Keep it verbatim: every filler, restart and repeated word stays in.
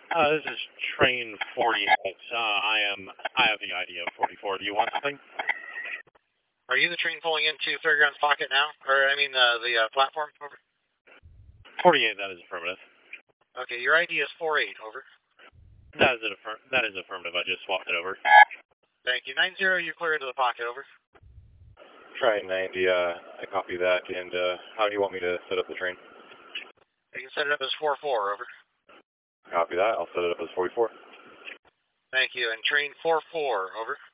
Uh, this is train forty-eight. Uh, I am, I have the I D of forty-four. Do you want something? Are you the train pulling into Fairgrounds Pocket now? Or, I mean, uh, the uh, platform? Over. forty-eight, that is affirmative. Okay, your I D is four eight, over. That is, an affirm that is affirmative. I just swapped it over. Thank you. nine zero, you're clear into the pocket, over. Try ninety, uh, I copy that, and uh, how do you want me to set up the train? You can set it up as four four, over. Copy that, I'll set it up as forty-four. Thank you, and train four four, over.